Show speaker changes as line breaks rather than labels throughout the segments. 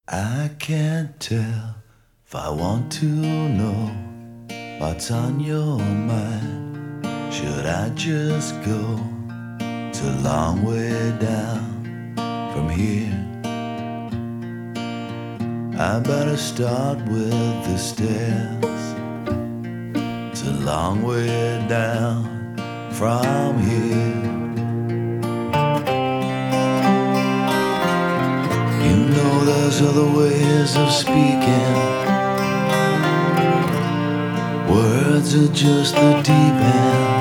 I can't tell if I want to know what's on your mind. Should I just go? It's a long way down from here. I better start with the stairs. It's a long way down from here. You know there's other ways of speaking. Words are just the deep end.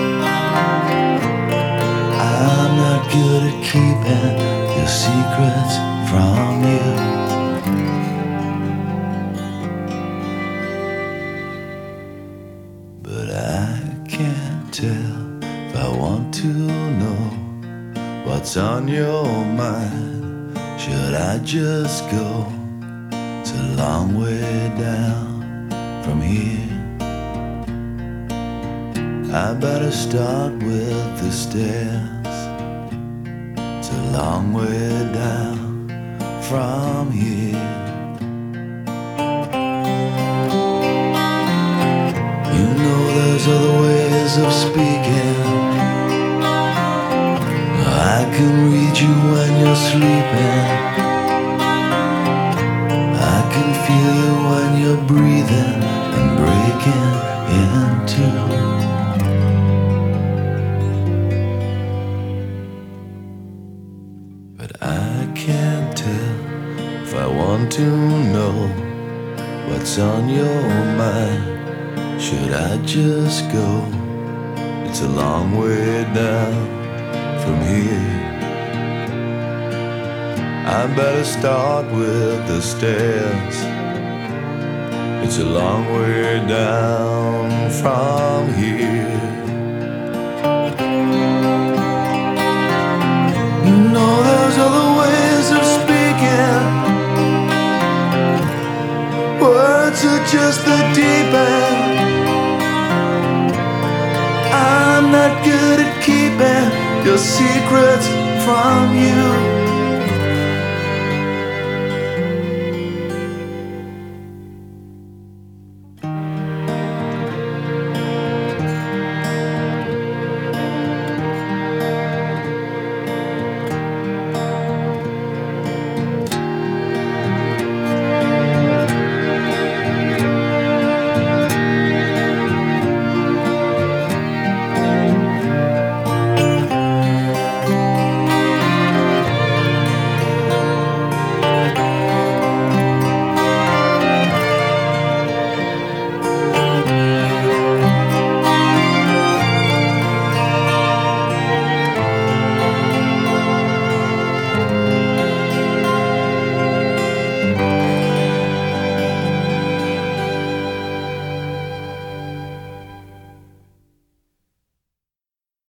I'm not good at keeping your secrets from you. But I can't tell if I want to know what's on your mind. Should I just go? It's a long way down from here. I better start with the stairs. It's a long way down from here. You know there's other ways of speaking. I can read you when you're sleeping. I can feel you when you're breathing and breaking into. But I can't tell if I want to know what's on your mind. Should I just go? It's a long way down from here. I better start with the stairs. It's a long way down from here. You know there's other ways of speaking. Words are just the deep end. I'm not good at keeping your secrets from you.